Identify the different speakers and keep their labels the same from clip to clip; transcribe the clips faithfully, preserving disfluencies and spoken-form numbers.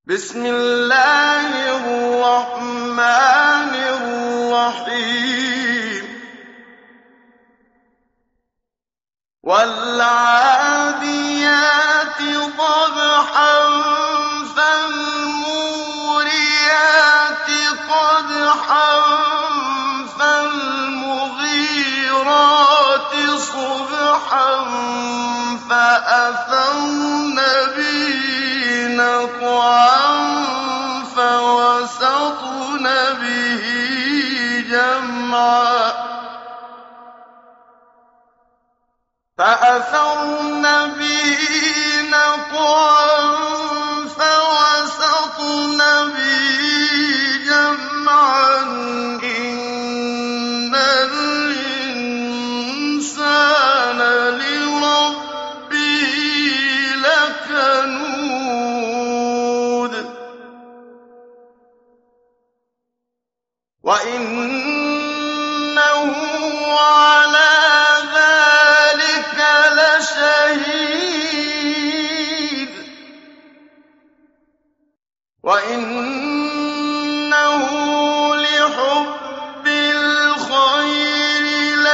Speaker 1: بسم الله الرحمن الرحيم والعاديات ضبحا فالموريات قدحا فالمغيرات صبحا فأثرن به نقعا فوسطن به جمعا فأثرن به نقعا فوسطن به جمعا إن الإنسان لربه لكنود وإنه على ذلك لشهيد وإنه لحب الخير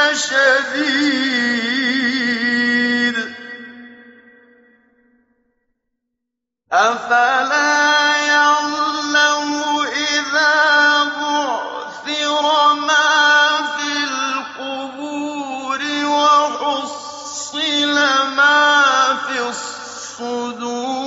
Speaker 1: لشديد أفلا يعلم إذا بعثر ما في القبور وحصل ما في الصدور